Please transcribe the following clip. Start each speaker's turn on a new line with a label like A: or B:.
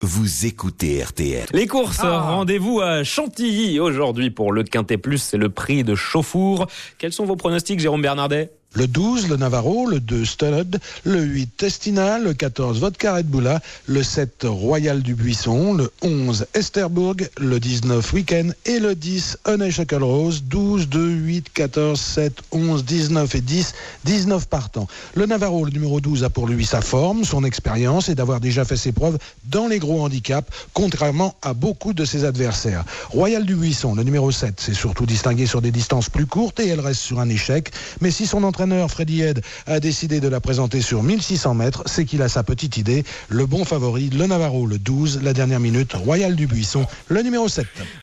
A: Vous écoutez RTL.
B: Les courses, rendez-vous à Chantilly aujourd'hui pour le Quintet Plus, c'est le prix de Chauffour. Quels sont vos pronostics, Jérôme Bernardet ?
C: Le 12, le Navarro, le 2, Stud, le 8, Testina, le 14, Vodka Red Bulla, le 7, Royal du Buisson, le 11, Esterbourg, le 19, Weekend et le 10, Honeysuckle Rose, 12, 2, 8, 14, 7, 11, 19 et 10, 19 partants. Le Navarro, le numéro 12, a pour lui sa forme, son expérience et d'avoir déjà fait ses preuves dans les gros handicaps, contrairement à beaucoup de ses adversaires. Royal du Buisson, le numéro 7, s'est surtout distingué sur des distances plus courtes et elle reste sur un échec, mais si son entraîneur Freddy Head a décidé de la présenter sur 1600 mètres, c'est qu'il a sa petite idée. Le bon favori, le Navarro, le 12, la dernière minute, Royal du Buisson, le numéro 7.